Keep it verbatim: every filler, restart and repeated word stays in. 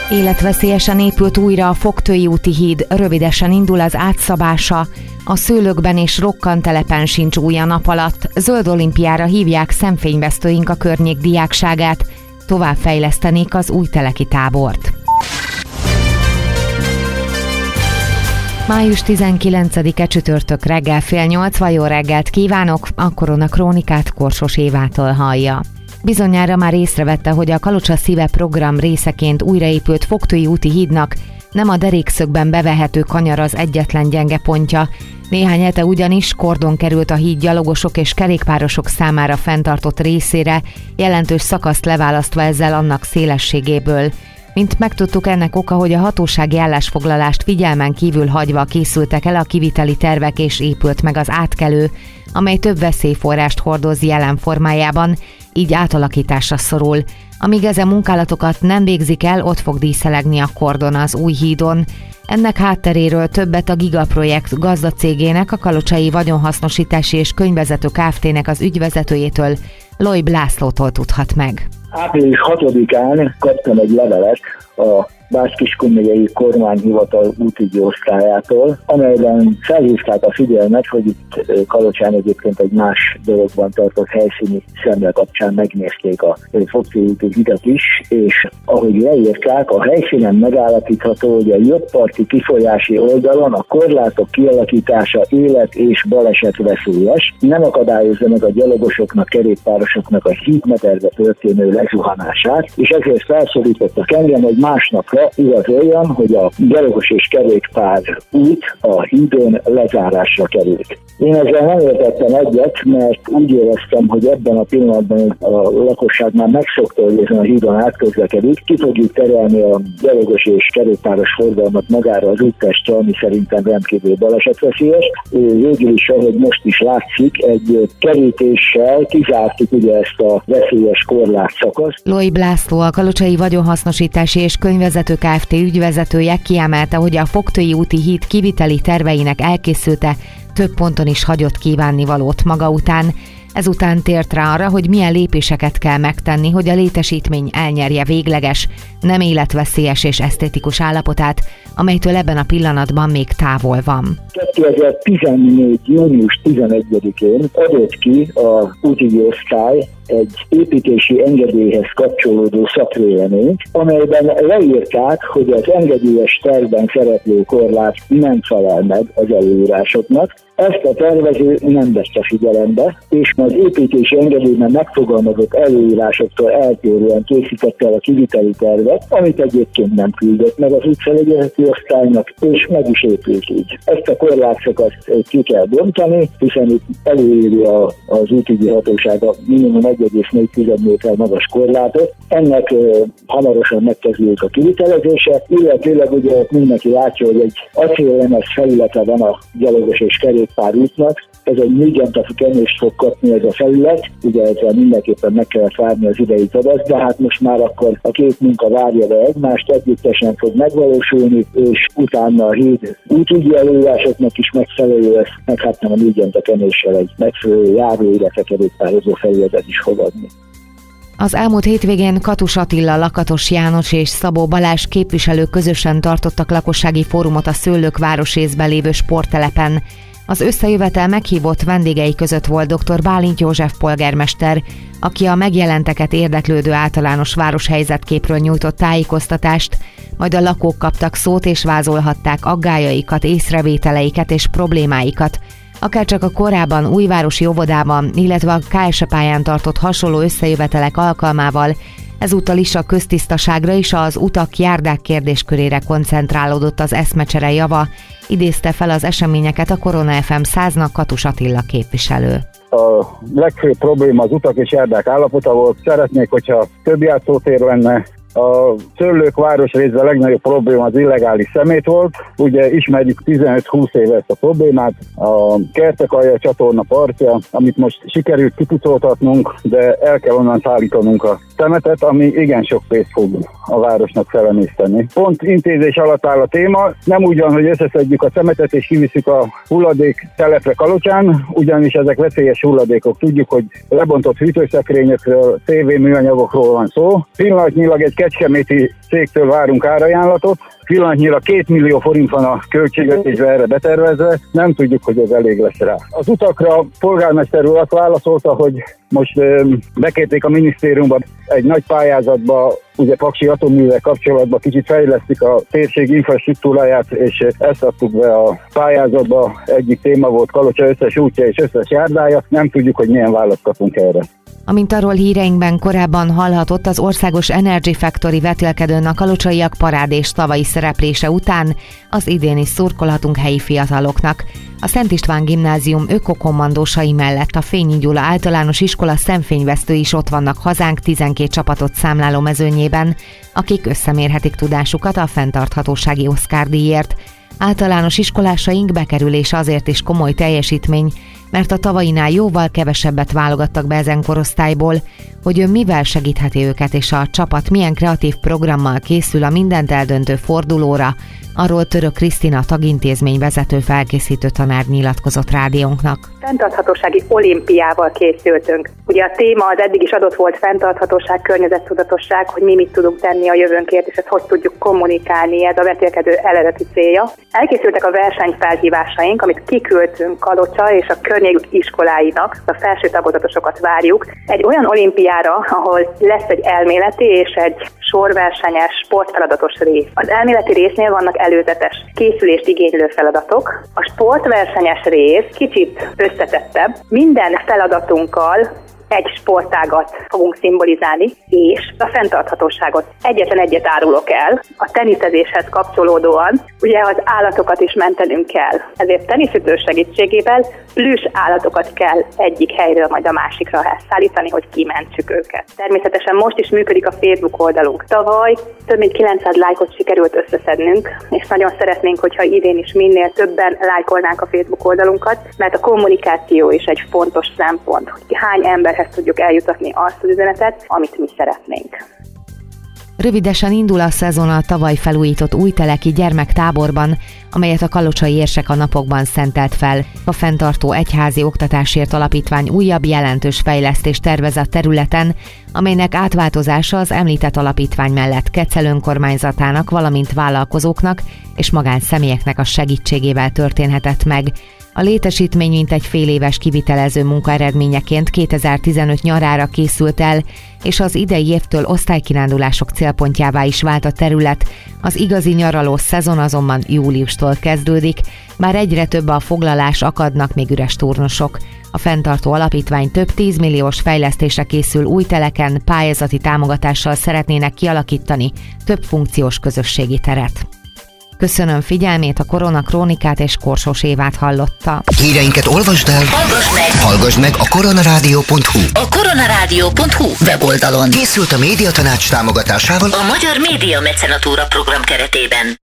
Életveszélyesen épült újra a Fogtői úti híd, rövidesen indul az átszabása. A Szőlőkben és Rokkantelepen sincs új a nap alatt. Zöld olimpiára hívják szemfényvesztőink a környék diákságát. Továbbfejlesztenék az újteleki tábort. május tizenkilencedike csütörtök reggel fél nyolc, jó reggelt kívánok, a Korona Krónikát Korsos Évától hallja. Bizonyára már észrevette, hogy a Kalocsa Szíve program részeként újraépült Fogtői úti hídnak nem a derékszögben bevehető kanyar az egyetlen gyenge pontja. Néhány hete ugyanis kordon került a híd gyalogosok és kerékpárosok számára fenntartott részére, jelentős szakaszt leválasztva ezzel annak szélességéből. Mint megtudtuk, ennek oka, hogy a hatósági állásfoglalást figyelmen kívül hagyva készültek el a kiviteli tervek és épült meg az átkelő, amely több veszélyforrást hordoz jelen formájában, így átalakításra szorul. Amíg ezen munkálatokat nem végzik el, ott fog díszelegni a kordon az új hídon. Ennek hátteréről többet a Giga Projekt gazdacégének, a Kalocsai Vagyonhasznosítási és Könyvvezető Kft-nek az ügyvezetőjétől, Lojb Lászlótól tudhat meg. április hatodikán kaptam egy levelet a Bács-Kiskun megyei kormányhivatal útügyi osztályától, amelyben felhívták a figyelmet, hogy itt Kalocsán egyébként egy más dologban tartott helyszíni szemle kapcsán megnézték a Fogtői úti hidat is, és ahogy leírták, a helyszínen megállapítható, hogy a jobbparti kifolyási oldalon a korlátok kialakítása élet és baleset veszélyes, nem akadályozza meg a gyalogosoknak, kerékpárosoknak a hídmederbe történő lezuhanását, és ezért felszólítottak engem, hogy másnapra igazoljan, hogy a gyalogos és kerékpár út a hídon lezárásra került. Én ezzel nem értettem egyet, mert úgy éreztem, hogy ebben a pillanatban a lakosság már megszokta, hogy ezen a hídon átközlekedik, ki fogjuk terelni a gyalogos és kerékpáros forgalmat magára az úttestre, ami szerintem rendkívül balesetveszélyes. Végül is, ahogy most is látszik, egy kerítéssel kizártuk ugye ezt a veszélyes korlátszakaszt. Lojb László, a Kalocsai Vagyonhasznosítási és Könyvvezető Kft. Ügyvezetője kiemelte, hogy a Fogtői úti híd kiviteli terveinek elkészülte több ponton is hagyott kívánnivalót maga után. Ezután tért rá arra, hogy milyen lépéseket kell megtenni, hogy a létesítmény elnyerje végleges, nem életveszélyes és esztétikus állapotát, amelytől ebben a pillanatban még távol van. kétezer-tizennégy. június tizenegyedikén adott ki a útügyi osztály egy építési engedélyhez kapcsolódó szakvéleményt, amelyben leírták, hogy az engedélyes tervben szereplő korlát nem felel meg az előírásoknak. Ezt a tervező nem vette figyelembe, és az építési engedélyben megfogalmazott előírásoktól eltérően készítette el a kiviteli tervet, amit egyébként nem küldött meg az útfelügyeleti osztálynak, és meg is épült így. Ezt a korlátszakaszt ki kell bontani, hiszen itt előírja az útügyi hatóság a minimum egy egész négy méter magas korlátot. Ennek uh, hamarosan megkezdődik a kivitelezése, illetőleg ugye mindenki látja, hogy egy acéllemez felülete van a gyalogos és kerékpárútnak. Ez egy műgyantafú kenést fog kapni ez a felület, ugye ezzel mindenképpen meg kellett várni az idei tavasz, de hát most már akkor a két munka várja be egymást, együttesen fog megvalósulni, és utána a híd útügyi előírásoknak is megfelelő lesz, meg hát nem a műgyanta kenéssel egy megfelelő járó, illetve kerékpározó felületet is fog adni. Az elmúlt hétvégén Katus Attila, Lakatos János és Szabó Balázs képviselők közösen tartottak lakossági fórumot a Szőlők városrészben lévő sporttelepen. Az összejövetel meghívott vendégei között volt dr. Bálint József polgármester, aki a megjelenteket érdeklődő általános városhelyzetképről nyújtott tájékoztatást, majd a lakók kaptak szót és vázolhatták aggályaikat, észrevételeiket és problémáikat, akárcsak a korábban Újvárosi óvodában, illetve a ká es e pályán tartott hasonló összejövetelek alkalmával, ezúttal is a köztisztaságra és az utak, járdák kérdéskörére koncentrálódott az eszmecsere java, idézte fel az eseményeket a Korona ef em száznak Katus Attila képviselő. A legfőbb probléma az utak és járdák állapota volt. Szeretnék, hogyha több játszótér lenne. A Szőlők városrészben a legnagyobb probléma az illegális szemét volt. Ugye ismerjük tizenöt-húsz éve ezt a problémát. A Kertekalja csatorna partja, amit most sikerült kipucoltatnunk, de el kell onnan szállítanunk a szemetet, ami igen sok pénzt fog a városnak felemészteni. Pont intézés alatt áll a téma. Nem úgy van, hogy összeszedjük a szemetet és kiviszük a hulladék telepre Kalocsán, ugyanis ezek veszélyes hulladékok. Tudjuk, hogy lebontott hűtőszekrényekről, té vé műanyagokról van szó. Pillanatnyilag egy kecskeméti cégtől várunk árajánlatot. Pillanatnyira két millió forint van a költségvetésbe erre betervezve, nem tudjuk, hogy ez elég lesz rá. Az utakra a polgármester úr azt válaszolta, hogy most bekérték a minisztériumba egy nagy pályázatba, ugye Paksi atomművel kapcsolatban kicsit fejlesztik a térség infrastruktúráját, és ezt adtuk be a pályázatba. Egyik téma volt Kalocsa összes útja és összes járdája, nem tudjuk, hogy milyen választ kapunk erre. Amint arról híreinkben korábban hallhatott, az országos Energy Factory vetélkedőn a kalocsaiak parád és tavalyi szereplése után az idén is szurkolhatunk helyi fiataloknak. A Szent István Gimnázium ökokommandósai mellett a Fényi Gyula általános iskola szemfényvesztői is ott vannak hazánk tizenkét csapatot számláló mezőnyében, akik összemérhetik tudásukat a fenntarthatósági Oscar díjért. Általános iskolásaink bekerülése azért is komoly teljesítmény, mert a tavainál jóval kevesebbet válogattak be ezen korosztályból, hogy ön mivel segítheti őket és a csapat milyen kreatív programmal készül a mindent eldöntő fordulóra, arról Török Krisztina tagintézmény vezető felkészítő tanár nyilatkozott rádiónknak. Fenntarthatósági olimpiával készültünk. Ugye a téma az eddig is adott volt, fenntarthatóság, környezettudatosság, hogy mi mit tudunk tenni a jövőnkért, és ezt hogy tudjuk kommunikálni, ez a vetélkedő eredeti célja. Elkészültek a versenyfelhívásaink, amit kiküldtünk Kalocsa és a környék iskoláinak, a felső tagozatosokat várjuk, egy olyan olimpiára, ahol lesz egy elméleti és egy sorversenyes, sportfeladatos rész. Az elméleti résznél vannak előzetes készülést igénylő feladatok. A sportversenyes rész kicsit összetettebb. Minden feladatunkkal egy sportágat fogunk szimbolizálni, és a fenntarthatóságot. Egyetlen egyet árulok el, a teniszezéshez kapcsolódóan, ugye az állatokat is mentenünk kell. Ezért teniszütő segítségével plüss állatokat kell egyik helyről majd a másikra szállítani, hogy kimentsük őket. Természetesen most is működik a Facebook oldalunk. Tavaly több mint kilencszáz lájkot sikerült összeszednünk, és nagyon szeretnénk, hogyha idén is minél többen lájkolnánk a Facebook oldalunkat, mert a kommunikáció is egy fontos szempont, hogy hány ember tudjuk eljutatni azt az üzenetet, amit mi szeretnénk. Rövidesen indul a szezon a tavaly felújított Újteleki gyermektáborban, amelyet a Kalocsai Érsek a napokban szentelt fel. A Fenntartó Egyházi Oktatásért Alapítvány újabb jelentős fejlesztést tervez a területen, amelynek átváltozása az említett alapítvány mellett Kecel önkormányzatának, valamint vállalkozóknak és magánszemélyeknek a segítségével történhetett meg. A létesítmény mintegy fél éves kivitelező munka eredményeként kétezer-tizenöt nyarára készült el, és az idei évtől osztálykirándulások célpontjává is vált a terület. Az igazi nyaraló szezon azonban júliustól kezdődik, bár egyre több a foglalás, akadnak még üres turnusok. A Fenntartó Alapítvány több tízmilliós fejlesztésre készül Újteleken, pályázati támogatással szeretnének kialakítani több funkciós közösségi teret. Köszönöm figyelmét, a Korona Krónikát és Korsós Évát hallotta. Híreinket olvasd el, hallgass meg, hallgass meg a koronarádió pont hu. A koronarádió pont hu weboldalon. Készült a Médiatanács támogatásával a Magyar Média Mecenatúra program keretében.